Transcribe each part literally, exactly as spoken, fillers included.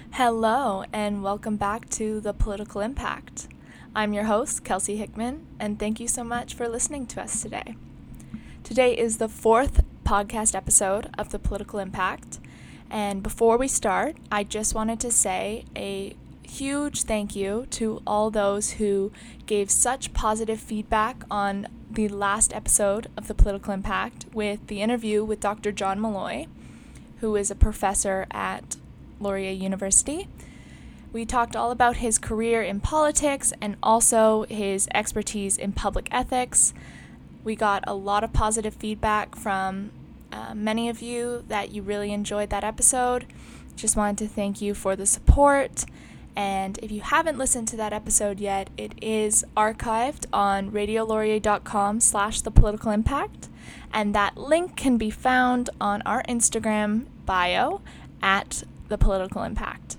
Hello, and welcome back to The Political Impact. I'm your host, Kelsey Hickman, and thank you so much for listening to us today. Today is the fourth podcast episode of The Political Impact, and before we start, I just wanted to say a huge thank you to all those who gave such positive feedback on the last episode of The Political Impact with the interview with Doctor John Malloy, who is a professor at Laurier University. We talked all about his career in politics and also his expertise in public ethics. We got a lot of positive feedback from uh, many of you that you really enjoyed that episode. Just wanted to thank you for the support. And if you haven't listened to that episode yet, it is archived on radiolaurier.com slash the political impact. And that link can be found on our Instagram bio at The Political Impact.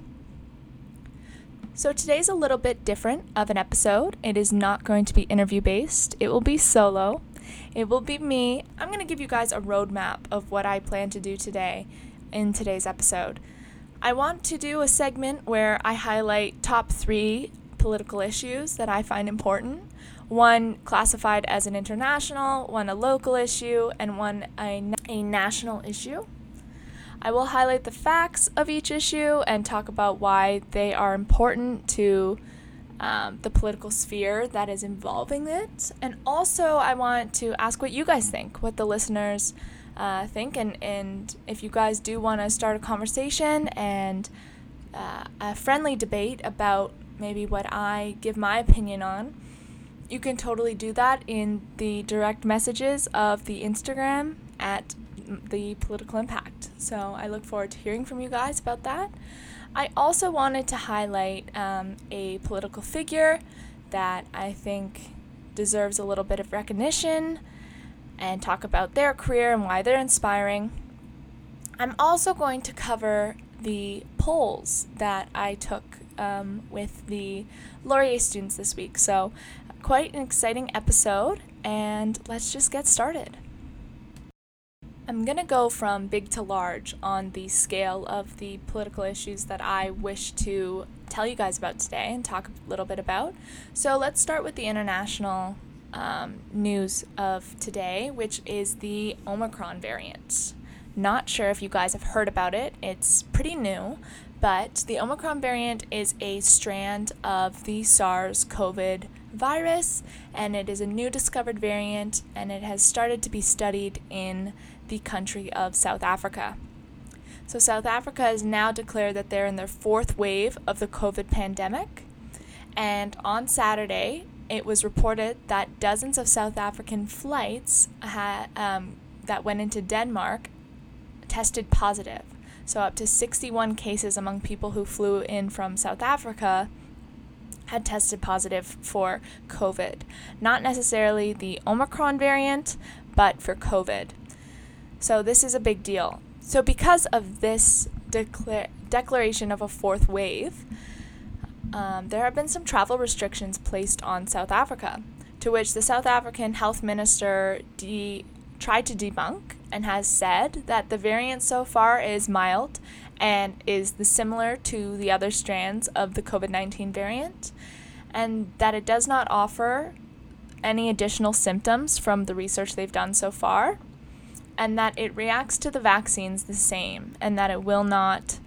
So today's a little bit different of an episode. It is not going to be interview based. It will be solo. It will be me. I'm going to give you guys a roadmap of what I plan to do today in today's episode. I want to do a segment where I highlight top three political issues that I find important. One classified as an international, one a local issue, and one a, a national issue. I will highlight the facts of each issue and talk about why they are important to um, the political sphere that is involving it. And also I want to ask what you guys think, what the listeners uh, think, and, and if you guys do want to start a conversation and uh, a friendly debate about maybe what I give my opinion on, you can totally do that in the direct messages of the Instagram at The Political Impact. So I look forward to hearing from you guys about that. I also wanted to highlight um, a political figure that I think deserves a little bit of recognition and talk about their career and why they're inspiring. I'm also going to cover the polls that I took um, with the Laurier students this week. So quite an exciting episode, and let's just get started. I'm going to go from big to large on the scale of the political issues that I wish to tell you guys about today and talk a little bit about. So let's start with the international um, news of today, which is the Omicron variant. Not sure if you guys have heard about it. It's pretty new, but the Omicron variant is a strand of the SARS-CoV virus, and it is a new discovered variant, and it has started to be studied in the country of South Africa. So South Africa has now declared that they're in their fourth wave of the COVID pandemic, and on Saturday it was reported that dozens of South African flights ha- um, that went into Denmark tested positive. So up to sixty-one cases among people who flew in from South Africa had tested positive for COVID. Not necessarily the Omicron variant, but for COVID. So this is a big deal. So because of this decla- declaration of a fourth wave, um, there have been some travel restrictions placed on South Africa, to which the South African health minister de- tried to debunk and has said that the variant so far is mild and is the similar to the other strands of the COVID nineteen variant, and that it does not offer any additional symptoms from the research they've done so far, and that it reacts to the vaccines the same, and that it will not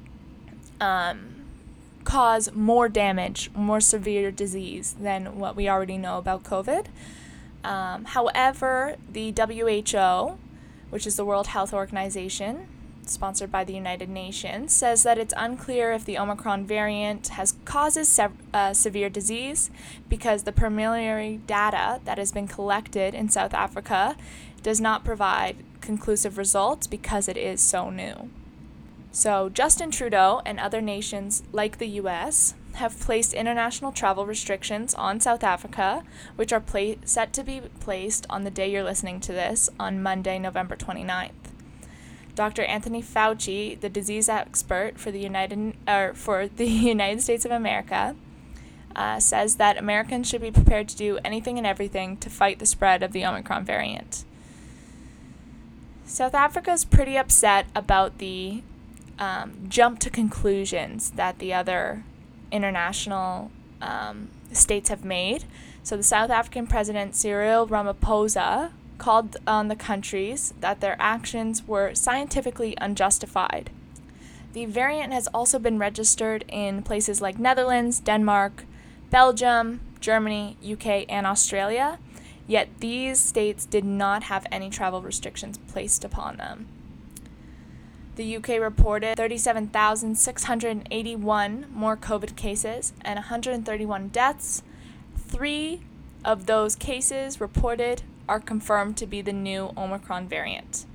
um, cause more damage, more severe disease than what we already know about COVID. Um, however, the W H O, which is the World Health Organization, sponsored by the United Nations, says that it's unclear if the Omicron variant has causes sev- uh, severe disease because the preliminary data that has been collected in South Africa does not provide conclusive results because it is so new. So Justin Trudeau and other nations like the U S have placed international travel restrictions on South Africa, which are pla- set to be placed on the day you're listening to this, on Monday, November twenty-ninth. Doctor Anthony Fauci, the disease expert for the United or for the United States of America, uh, says that Americans should be prepared to do anything and everything to fight the spread of the Omicron variant. South Africa is pretty upset about the um, jump to conclusions that the other international um, states have made. So the South African President Cyril Ramaphosa called on the countries that their actions were scientifically unjustified. The variant has also been registered in places like Netherlands, Denmark, Belgium, Germany, U K, and Australia, yet these states did not have any travel restrictions placed upon them. The U K reported thirty-seven thousand six hundred eighty-one more COVID cases and one hundred thirty-one deaths. Three of those cases reported are confirmed to be the new Omicron variant.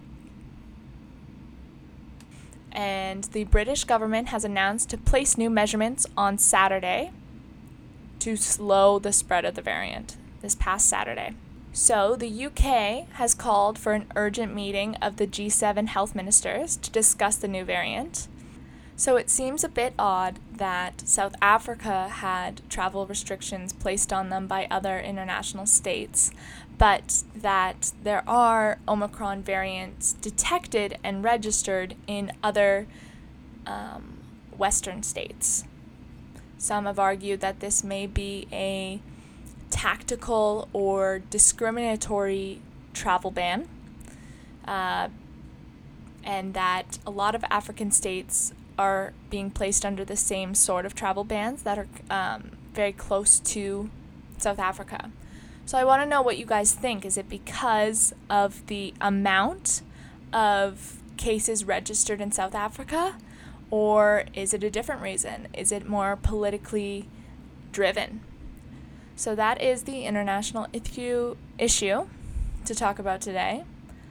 And the British government has announced to place new measurements on Saturday to slow the spread of the variant this past Saturday. So the U K has called for an urgent meeting of the G seven health ministers to discuss the new variant. So it seems a bit odd that South Africa had travel restrictions placed on them by other international states, but that there are Omicron variants detected and registered in other um, Western states. Some have argued that this may be a tactical or discriminatory travel ban, uh, and that a lot of African states are being placed under the same sort of travel bans that are um, very close to South Africa. So I want to know what you guys think. Is it because of the amount of cases registered in South Africa, or is it a different reason? Is it more politically driven? So that is the international issue issue to talk about today.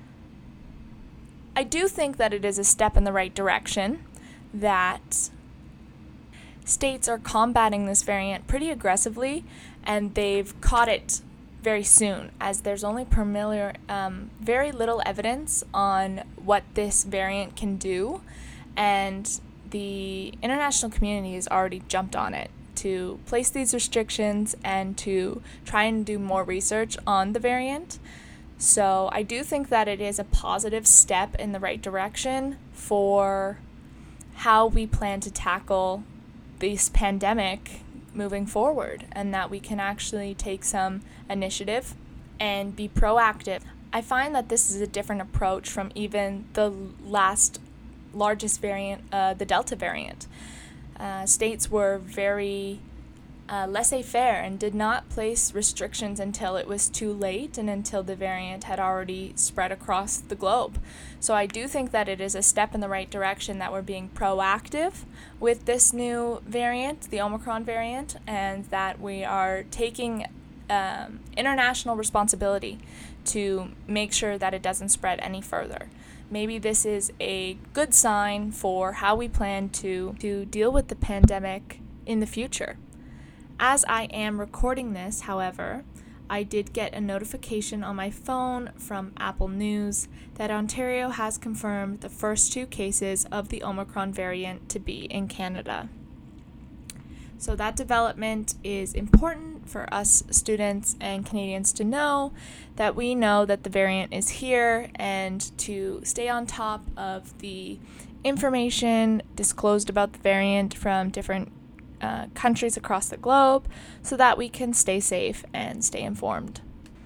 I do think that it is a step in the right direction, that states are combating this variant pretty aggressively, and they've caught it very soon, as there's only familiar, um, very little evidence on what this variant can do, and the international community has already jumped on it to place these restrictions and to try and do more research on the variant. So I do think that it is a positive step in the right direction for how we plan to tackle this pandemic moving forward, and that we can actually take some initiative and be proactive. I find that this is a different approach from even the last largest variant, uh, the Delta variant. Uh, states were very uh, laissez-faire and did not place restrictions until it was too late and until the variant had already spread across the globe. So I do think that it is a step in the right direction, that we're being proactive with this new variant, the Omicron variant, and that we are taking um, international responsibility to make sure that it doesn't spread any further. Maybe this is a good sign for how we plan to, to deal with the pandemic in the future. As I am recording this, however, I did get a notification on my phone from Apple News that Ontario has confirmed the first two cases of the Omicron variant to be in Canada. So that development is important for us students and Canadians to know, that we know that the variant is here, and to stay on top of the information disclosed about the variant from different uh, countries across the globe, so that we can stay safe and stay informed.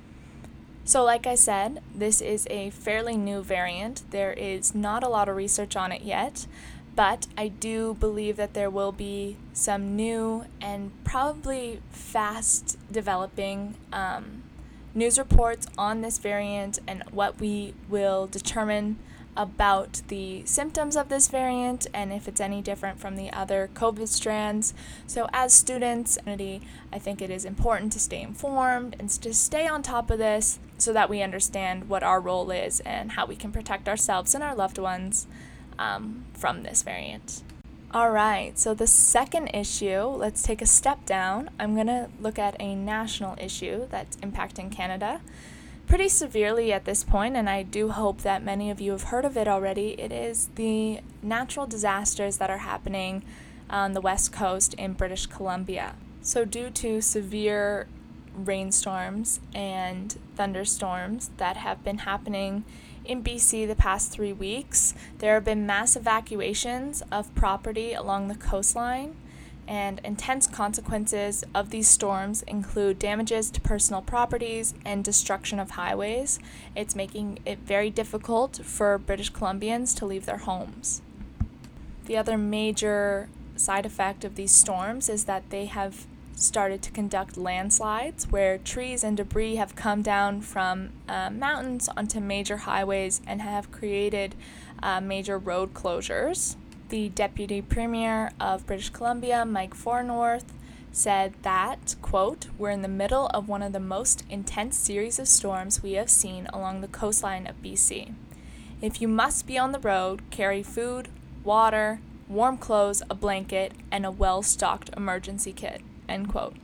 So like I said, this is a fairly new variant. There is not a lot of research on it yet, but I do believe that there will be some new and probably fast developing um, news reports on this variant and what we will determine about the symptoms of this variant and if it's any different from the other COVID strands. So as students, I think it is important to stay informed and to stay on top of this so that we understand what our role is and how we can protect ourselves and our loved ones Um, from this variant. All right, so the second issue, let's take a step down. I'm going to look at a national issue that's impacting Canada pretty severely at this point, and I do hope that many of you have heard of it already. It is the natural disasters that are happening on the west coast in British Columbia. So due to severe rainstorms and thunderstorms that have been happening In B C the past three weeks, there have been mass evacuations of property along the coastline, and intense consequences of these storms include damages to personal properties and destruction of highways. It's making it very difficult for British Columbians to leave their homes. The other major side effect of these storms is that they have started to conduct landslides where trees and debris have come down from uh, mountains onto major highways and have created uh, major road closures. The Deputy Premier of British Columbia, Mike Farnworth, said that, quote, "We're in the middle of one of the most intense series of storms we have seen along the coastline of B C. If you must be on the road, carry food, water, warm clothes, a blanket, and a well-stocked emergency kit," end quote.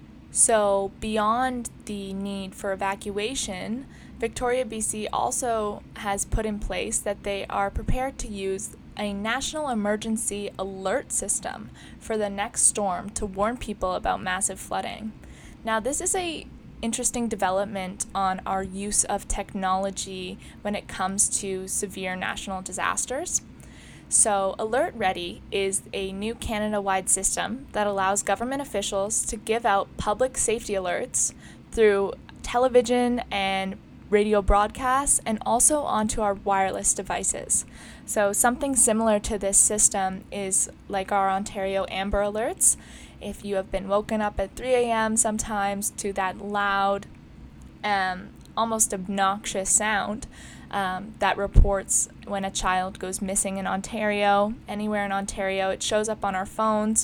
So beyond the need for evacuation, Victoria, B C also has put in place that they are prepared to use a national emergency alert system for the next storm to warn people about massive flooding. Now, this is a interesting development on our use of technology when it comes to severe national disasters. So, Alert Ready is a new Canada-wide system that allows government officials to give out public safety alerts through television and radio broadcasts and also onto our wireless devices. So something similar to this system is like our Ontario Amber Alerts. If you have been woken up at three a.m. sometimes to that loud, um, almost obnoxious sound um, that reports when a child goes missing in Ontario, anywhere in Ontario, it shows up on our phones.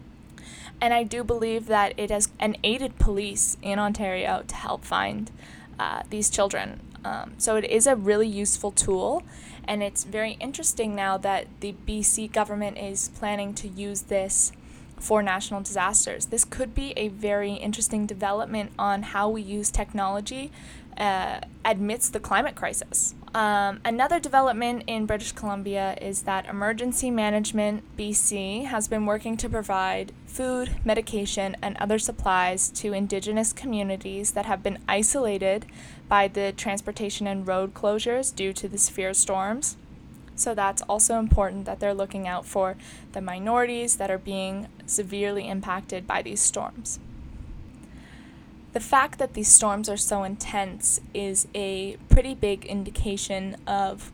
And I do believe that it has aided police in Ontario to help find uh, these children. Um, so it is a really useful tool, and it's very interesting now that the B C government is planning to use this for national disasters. This could be a very interesting development on how we use technology uh, amidst the climate crisis. Um, another development in British Columbia is that Emergency Management B C has been working to provide food, medication, and other supplies to Indigenous communities that have been isolated by the transportation and road closures due to the severe storms. So that's also important that they're looking out for the minorities that are being severely impacted by these storms. The fact that these storms are so intense is a pretty big indication of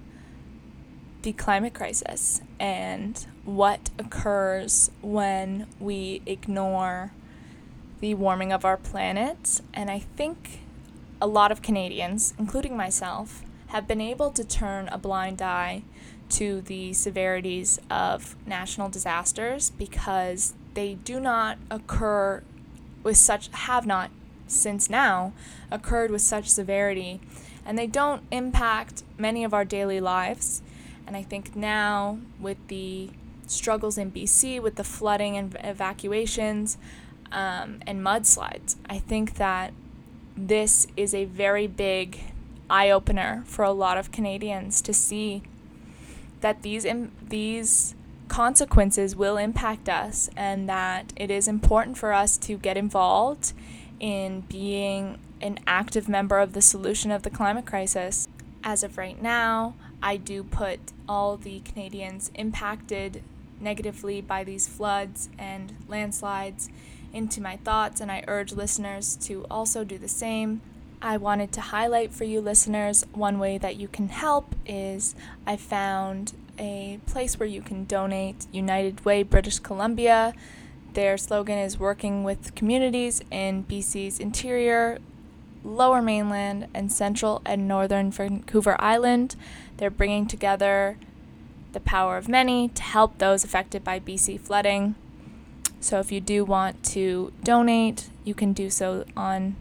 the climate crisis and what occurs when we ignore the warming of our planet. And I think a lot of Canadians, including myself, have been able to turn a blind eye to the severities of national disasters because they do not occur with such, have not since now, occurred with such severity, and they don't impact many of our daily lives. And I think now, with the struggles in B C, with the flooding and evacuations um, and mudslides, I think that this is a very big eye-opener for a lot of Canadians to see that these im- these consequences will impact us, and that it is important for us to get involved in being an active member of the solution of the climate crisis. As of right now, I do put all the Canadians impacted negatively by these floods and landslides into my thoughts, and I urge listeners to also do the same. I wanted to highlight for you listeners, one way that you can help is I found a place where you can donate. United Way British Columbia. Their slogan is working with communities in B C's interior, Lower Mainland, and Central and Northern Vancouver Island. They're bringing together the power of many to help those affected by B C flooding. So if you do want to donate, you can do so on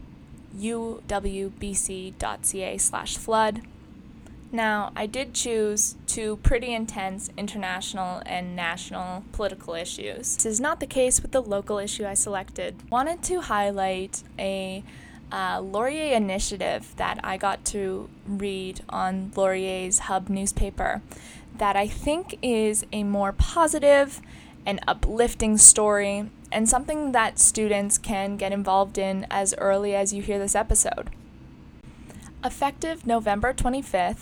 u w b c dot c a slash flood. Now, I did choose two pretty intense international and national political issues. This is not the case with the local issue I selected. Wanted to highlight a uh, Laurier initiative that I got to read on Laurier's Hub newspaper that I think is a more positive and uplifting story, and something that students can get involved in as early as you hear this episode. Effective November twenty-fifth,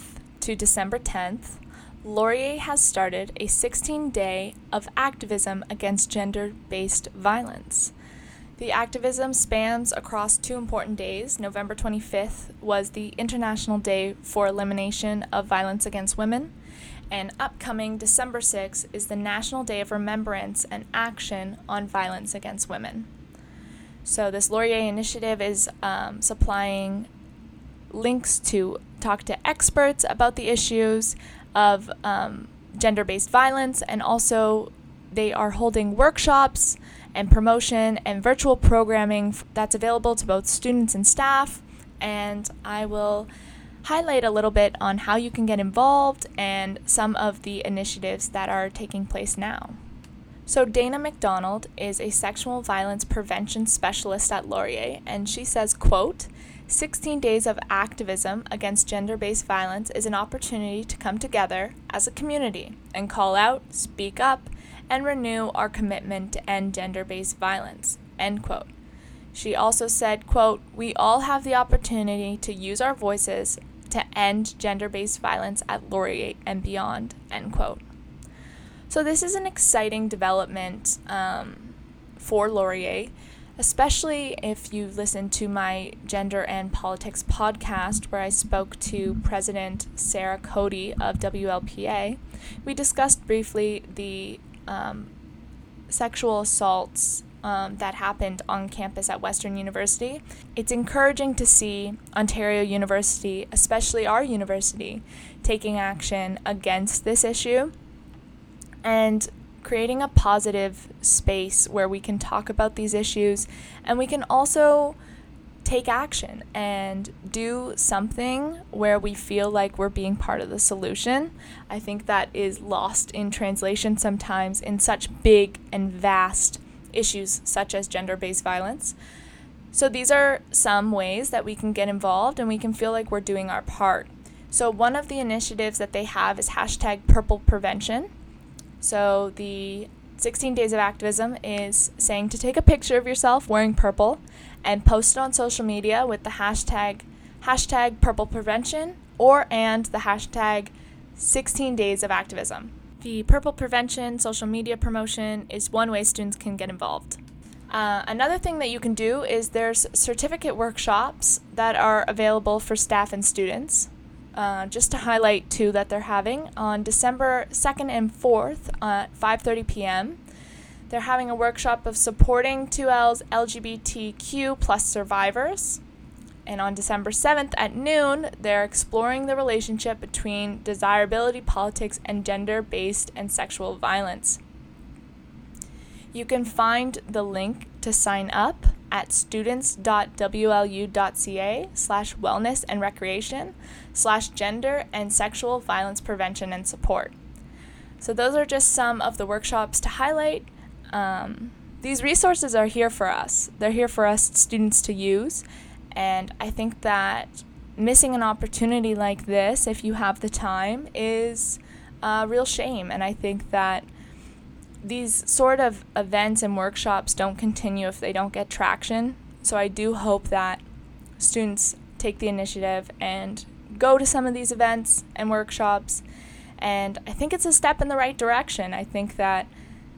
to December tenth, Laurier has started a sixteen-day of activism against gender-based violence. The activism spans across two important days. November twenty-fifth was the International Day for Elimination of Violence Against Women, and upcoming December sixth is the National Day of Remembrance and Action on Violence Against Women. So this Laurier initiative is um, supplying links to talk to experts about the issues of um, gender-based violence, and also they are holding workshops and promotion and virtual programming that's available to both students and staff, and I will highlight a little bit on how you can get involved and some of the initiatives that are taking place now. So Dana McDonald is a sexual violence prevention specialist at Laurier, and she says, quote, sixteen days of activism against gender-based violence is an opportunity to come together as a community and call out, speak up, and renew our commitment to end gender-based violence, end quote. She also said, quote, we all have the opportunity to use our voices to end gender-based violence at Laurier and beyond, end quote. So this is an exciting development um, for Laurier, especially if you've listened to my Gender and Politics podcast where I spoke to President Sarah Cody of W L P A. We discussed briefly the um, sexual assaults um, that happened on campus at Western University. It's encouraging to see Ontario University, especially our university, taking action against this issue and creating a positive space where we can talk about these issues, and we can also take action and do something where we feel like we're being part of the solution. I think that is lost in translation sometimes in such big and vast issues such as gender-based violence. So these are some ways that we can get involved and we can feel like we're doing our part. So one of the initiatives that they have is hashtag Purple Prevention. So the sixteen days of activism is saying to take a picture of yourself wearing purple and post it on social media with the hashtag hashtag Purple Prevention or and the hashtag sixteen days of activism. The Purple Prevention social media promotion is one way students can get involved. Uh, another thing that you can do is there's certificate workshops that are available for staff and students. Uh, just to highlight two that they're having on December second and fourth at five thirty p.m. They're having a workshop of supporting two L's L G B T Q plus survivors. And on December seventh at noon, they're exploring the relationship between desirability politics and gender-based and sexual violence. You can find the link to sign up at students.wlu.ca slash wellness and recreation slash gender and sexual violence prevention and support. So those are just some of the workshops to highlight. Um, these resources are here for us. They're here for us students to use. And I think that missing an opportunity like this, if you have the time, is a real shame. And I think that these sort of events and workshops don't continue if they don't get traction. So I do hope that students take the initiative and go to some of these events and workshops. And I think it's a step in the right direction. I think that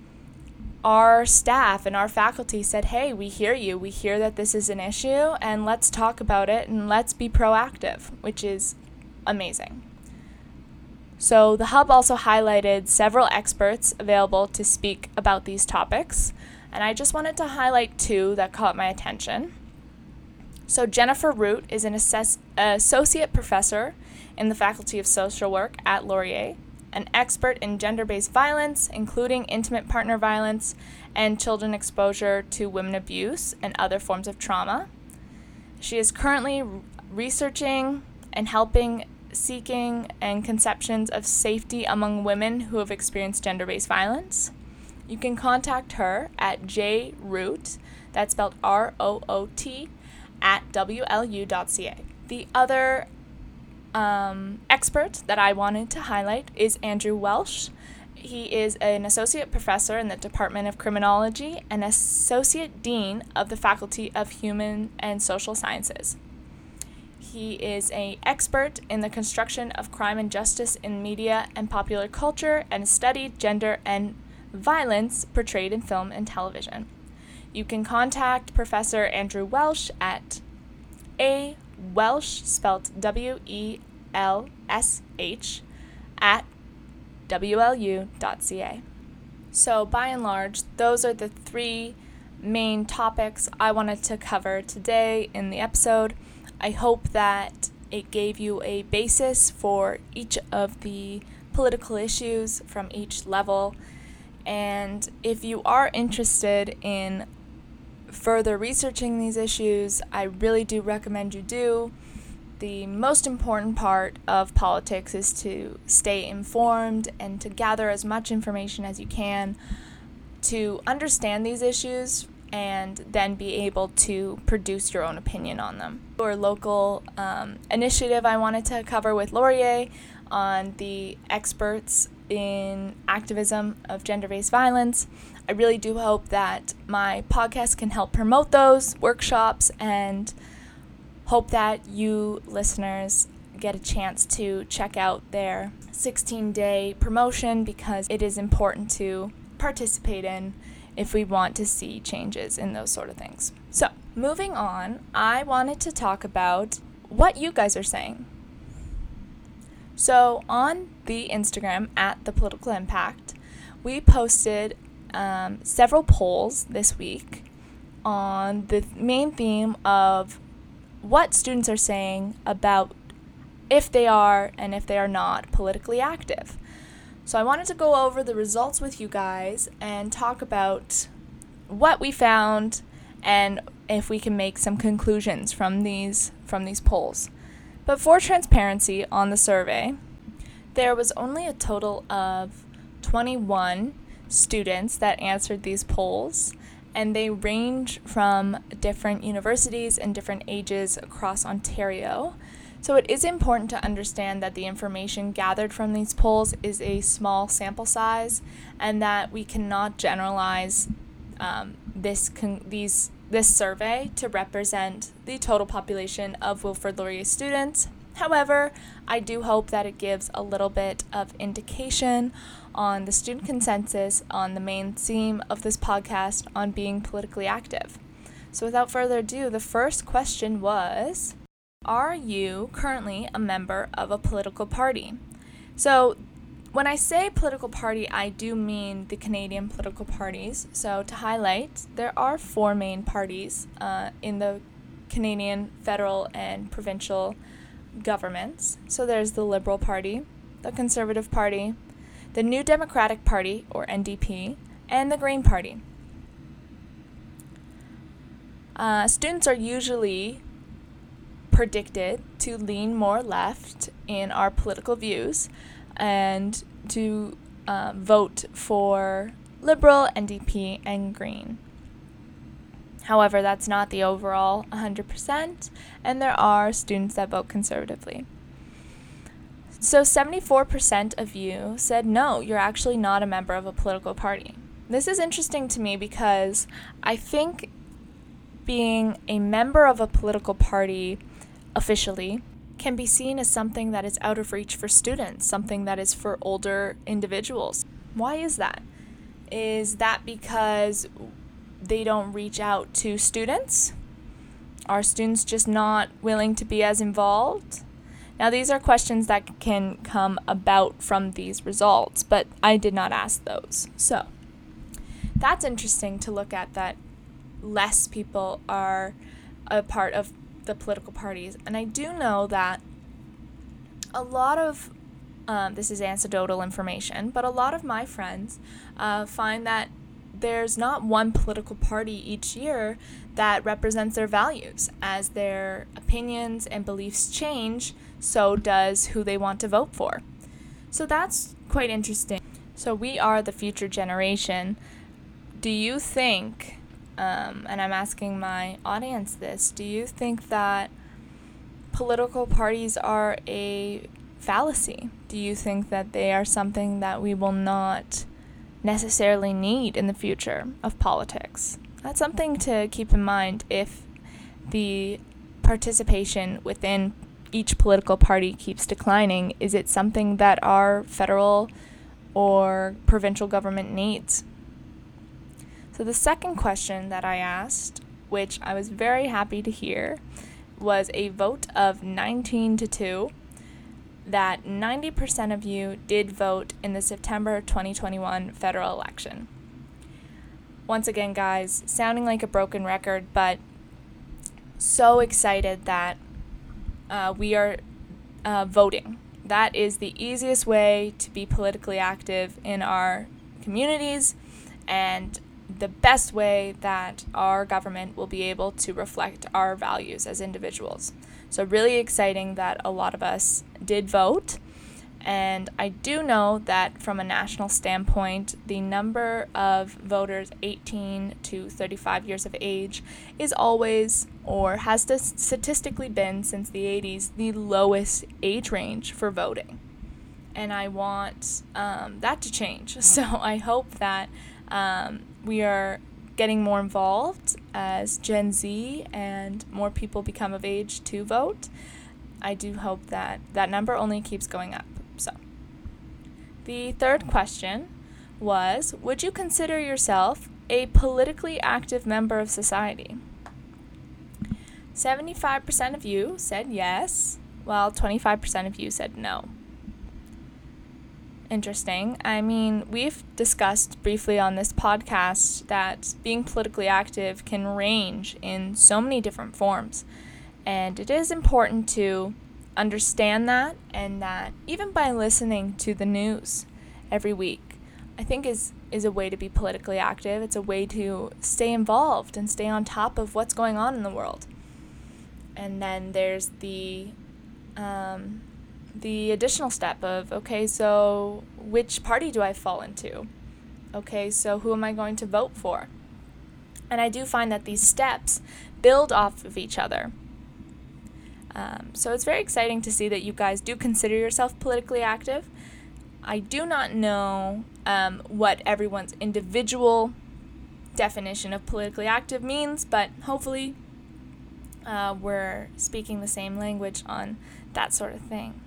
our staff and our faculty said, hey, we hear you. We hear that this is an issue, and let's talk about it and let's be proactive, which is amazing. So the Hub also highlighted several experts available to speak about these topics, and I just wanted to highlight two that caught my attention. So Jennifer Root is an assess- associate professor in the Faculty of Social Work at Laurier, an expert in gender-based violence, including intimate partner violence and children exposure to women abuse and other forms of trauma. She is currently researching and helping seeking and conceptions of safety among women who have experienced gender-based violence. You can contact her at jroot, that's spelled R O O T, at W L U dot C A. The other um, expert that I wanted to highlight is Andrew Welsh. He is an associate professor in the Department of Criminology and associate dean of the Faculty of Human and Social Sciences. He is an expert in the construction of crime and justice in media and popular culture and studied gender and violence portrayed in film and television. You can contact Professor Andrew Welsh at A. Welsh, spelled W E L S H, at W L U dot C A. So by and large, those are the three main topics I wanted to cover today in the episode. I hope that it gave you a basis for each of the political issues from each level. And if you are interested in further researching these issues, I really do recommend you do. The most important part of politics is to stay informed and to gather as much information as you can to understand these issues and then be able to produce your own opinion on them. Or local um, initiative I wanted to cover with Laurier on the experts in activism of gender-based violence. I really do hope that my podcast can help promote those workshops and hope that you listeners get a chance to check out their sixteen-day promotion, because it is important to participate in if we want to see changes in those sort of things. So, moving on, I wanted to talk about what you guys are saying. So, on the Instagram, at The Political Impact, we posted um, several polls this week on the main theme of what students are saying about if they are and if they are not politically active. So I wanted to go over the results with you guys and talk about what we found and if we can make some conclusions from these from these polls. But for transparency on the survey, there was only a total of twenty-one students that answered these polls, and they range from different universities and different ages across Ontario. So it is important to understand that the information gathered from these polls is a small sample size, and that we cannot generalize um, this con- these this survey to represent the total population of Wilfrid Laurier students. However, I do hope that it gives a little bit of indication on the student consensus on the main theme of this podcast on being politically active. So without further ado, the first question was, are you currently a member of a political party? So when I say political party, I do mean the Canadian political parties. So to highlight, there are four main parties uh, in the Canadian federal and provincial governments. So there's the Liberal Party, the Conservative Party, the New Democratic Party, or N D P, and the Green Party. Uh, students are usually predicted to lean more left in our political views and to uh, vote for Liberal, N D P, and Green. However, that's not the overall one hundred percent, and there are students that vote conservatively. So seventy-four percent of you said no, you're actually not a member of a political party. This is interesting to me because I think being a member of a political party officially can be seen as something that is out of reach for students, something that is for older individuals. Why is that? Is that because they don't reach out to students? Are students just not willing to be as involved? Now, these are questions that can come about from these results, but I did not ask those. So that's interesting to look at, that less people are a part of the political parties. And I do know that a lot of, um, this is anecdotal information, but a lot of my friends uh, find that there's not one political party each year that represents their values. As their opinions and beliefs change, so does who they want to vote for. So that's quite interesting. So we are the future generation. Do you think, um, and I'm asking my audience this, do you think that political parties are a fallacy? Do you think that they are something that we will not necessarily need in the future of politics? That's something to keep in mind if the participation within each political party keeps declining, is it something that our federal or provincial government needs? So the second question that I asked, which I was very happy to hear, was a vote of nineteen to two, that ninety percent of you did vote in the September twenty twenty-one federal election. Once again, guys, sounding like a broken record, but so excited that uh, we are uh, voting. That is the easiest way to be politically active in our communities, and the best way that our government will be able to reflect our values as individuals. So really exciting that a lot of us did vote. And I do know that from a national standpoint, the number of voters eighteen to thirty-five years of age is always, or has statistically been since the eighties, the lowest age range for voting. And I want um, that to change. So I hope that um, we are getting more involved as Gen Z and more people become of age to vote. I do hope that that number only keeps going up. So, the third question was, would you consider yourself a politically active member of society? seventy-five percent of you said yes, while twenty-five percent of you said no. Interesting. I mean, we've discussed briefly on this podcast that being politically active can range in so many different forms. And it is important to understand that, and that even by listening to the news every week, I think is, is a way to be politically active. It's a way to stay involved and stay on top of what's going on in the world. And then there's the um, the additional step of, okay, so which party do I fall into? Okay, so who am I going to vote for? And I do find that these steps build off of each other. Um, so it's very exciting to see that you guys do consider yourself politically active. I do not know um, what everyone's individual definition of politically active means, but hopefully uh, we're speaking the same language on that sort of thing.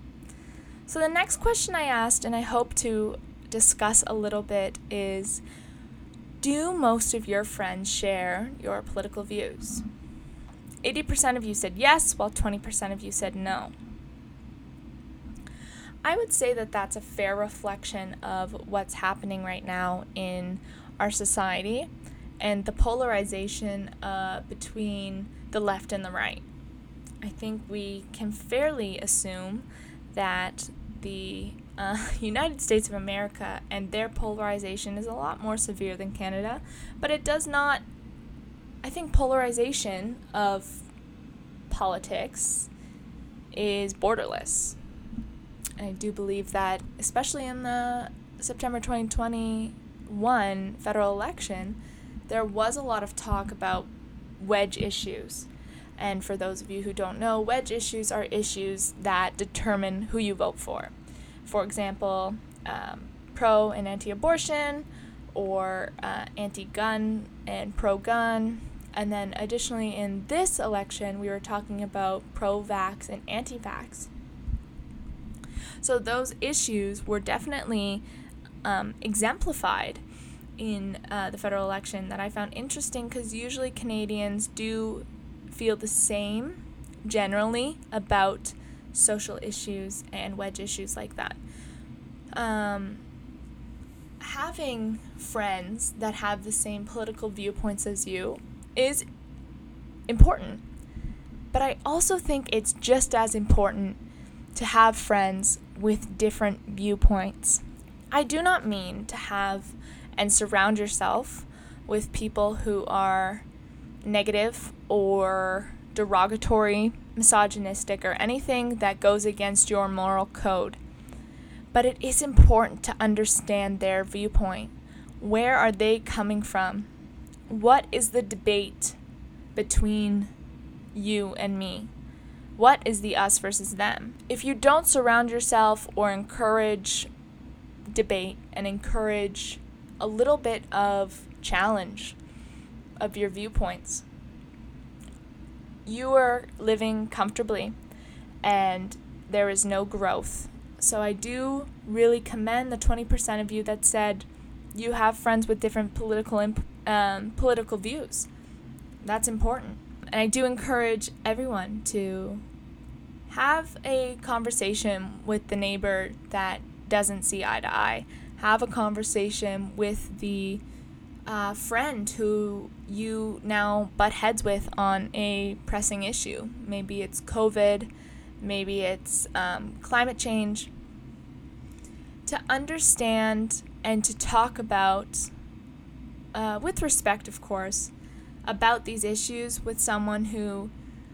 So the next question I asked, and I hope to discuss a little bit, is, do most of your friends share your political views? eighty percent of you said yes, while twenty percent of you said no. I would say that that's a fair reflection of what's happening right now in our society and the polarization uh, between the left and the right. I think we can fairly assume that the uh, United States of America and their polarization is a lot more severe than Canada, but it does not, I think polarization of politics is borderless. And I do believe that, especially in the September twenty twenty-one federal election, there was a lot of talk about wedge issues. And for those of you who don't know, wedge issues are issues that determine who you vote for. For example, um, pro and anti-abortion, or uh, anti-gun and pro-gun. And then additionally in this election, we were talking about pro-vax and anti-vax. So those issues were definitely um, exemplified in uh, the federal election that I found interesting, because usually Canadians do feel the same generally about social issues and wedge issues like that. Um, having friends that have the same political viewpoints as you is important, but I also think it's just as important to have friends with different viewpoints. I do not mean to have and surround yourself with people who are negative or derogatory, misogynistic, or anything that goes against your moral code. But it is important to understand their viewpoint. Where are they coming from? What is the debate between you and me? What is the us versus them? If you don't surround yourself or encourage debate and encourage a little bit of challenge of your viewpoints, you are living comfortably and there is no growth. So I do really commend the twenty percent of you that said you have friends with different political imp- um, political views. That's important. And I do encourage everyone to have a conversation with the neighbor that doesn't see eye to eye. Have a conversation with the uh, friend who you now butt heads with on a pressing issue. Maybe it's COVID, maybe it's um, climate change. To understand and to talk about, uh, with respect, of course, about these issues with someone who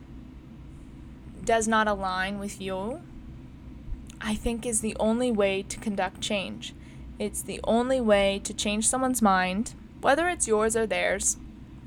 does not align with you, I think is the only way to conduct change. It's the only way to change someone's mind, whether it's yours or theirs.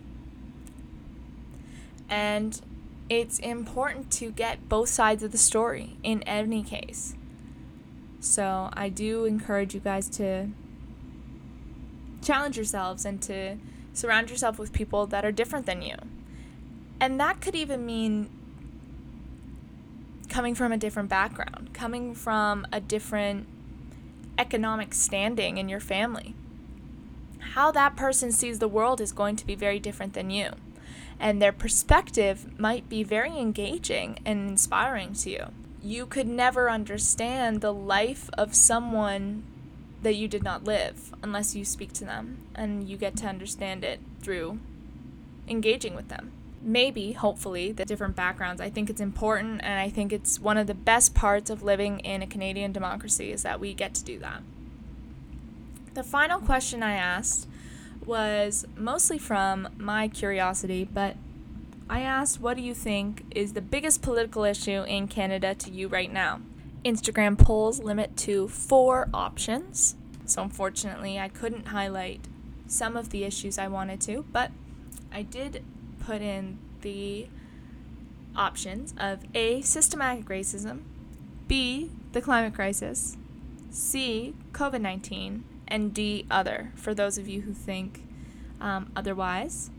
And it's important to get both sides of the story in any case. So I do encourage you guys to challenge yourselves and to surround yourself with people that are different than you. And that could even mean coming from a different background, coming from a different economic standing in your family. How that person sees the world is going to be very different than you. And their perspective might be very engaging and inspiring to you. You could never understand the life of someone that you did not live unless you speak to them and you get to understand it through engaging with them. Maybe, hopefully, the different backgrounds. I think it's important, and I think it's one of the best parts of living in a Canadian democracy is that we get to do that. The final question I asked was mostly from my curiosity, but I asked, what do you think is the biggest political issue in Canada to you right now? Instagram polls limit to four options, so unfortunately I couldn't highlight some of the issues I wanted to, but I did put in the options of A, systematic racism, B, the climate crisis, C, covid nineteen, and D, other, for those of you who think um, otherwise.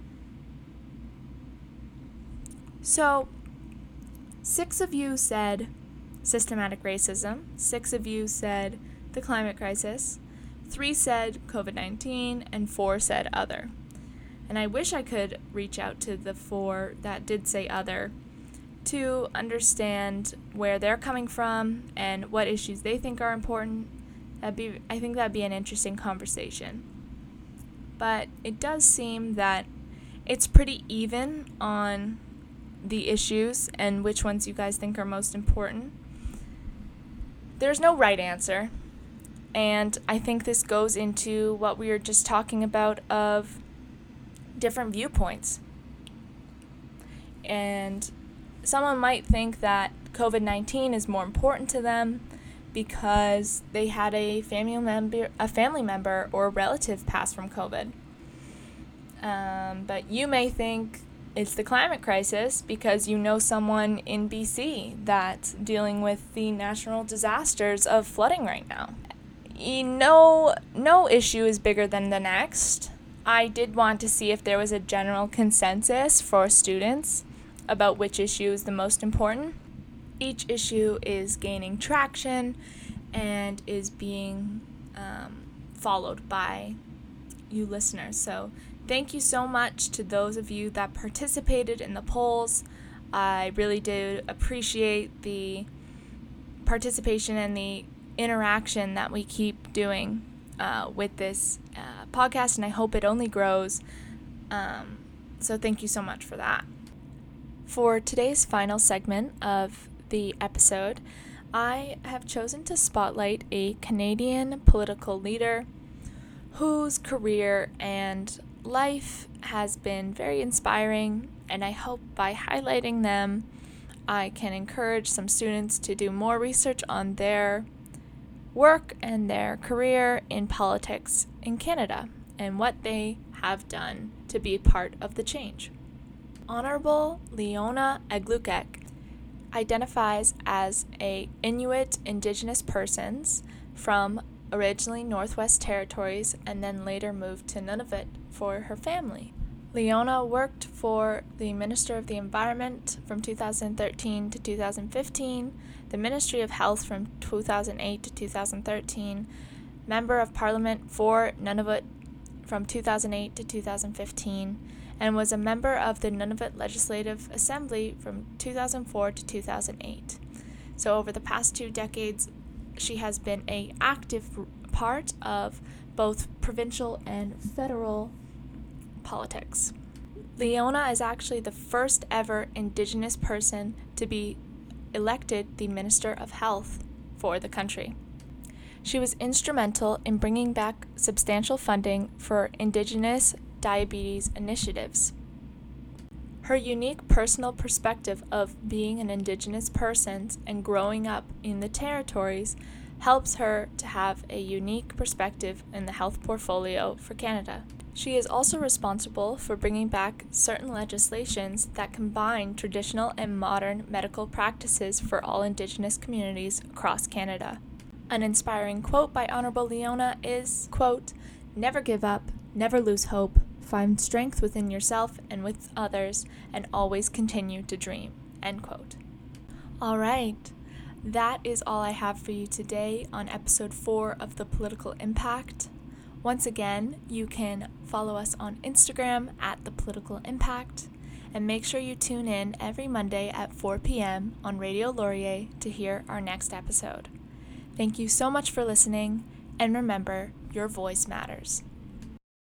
So, six of you said systematic racism, six of you said the climate crisis, three said covid nineteen, and four said other. And I wish I could reach out to the four that did say other to understand where they're coming from and what issues they think are important. That'd be, I think that'd be an interesting conversation. But it does seem that it's pretty even on the issues and which ones you guys think are most important. There's no right answer. And I think this goes into what we were just talking about of different viewpoints. And someone might think that covid nineteen is more important to them because they had a family member, a family member or a relative pass from COVID. Um, but you may think it's the climate crisis because you know someone in B C that's dealing with the natural disasters of flooding right now. You know, no issue is bigger than the next. I did want to see if there was a general consensus for students about which issue is the most important. Each issue is gaining traction and is being um, followed by you listeners. So thank you so much to those of you that participated in the polls. I really did appreciate the participation and the interaction that we keep doing uh, with this uh, podcast, and I hope it only grows. Um, so thank you so much for that. For today's final segment of the episode, I have chosen to spotlight a Canadian political leader whose career and life has been very inspiring, and I hope by highlighting them, I can encourage some students to do more research on their work and their career in politics in Canada and what they have done to be part of the change. Honorable Leona Aglukkaq identifies as a Inuit Indigenous persons from originally Northwest Territories and then later moved to Nunavut for her family. Leona worked for the Minister of the Environment from two thousand thirteen to two thousand fifteen, the Ministry of Health from two thousand eight to two thousand thirteen, Member of Parliament for Nunavut from two thousand eight to two thousand fifteen, and was a member of the Nunavut Legislative Assembly from two thousand four to two thousand eight. So over the past two decades, she has been an active part of both provincial and federal politics. Leona is actually the first ever Indigenous person to be elected the Minister of Health for the country. She was instrumental in bringing back substantial funding for Indigenous diabetes initiatives. Her unique personal perspective of being an Indigenous person and growing up in the territories helps her to have a unique perspective in the health portfolio for Canada. She is also responsible for bringing back certain legislations that combine traditional and modern medical practices for all Indigenous communities across Canada. An inspiring quote by Honorable Leona is, quote, "Never give up, never lose hope, find strength within yourself and with others, and always continue to dream," end quote. All right, that is all I have for you today on episode four of The Political Impact. Once again, you can follow us on Instagram at The Political Impact, and make sure you tune in every Monday at four p.m. on Radio Laurier to hear our next episode. Thank you so much for listening, and remember, your voice matters.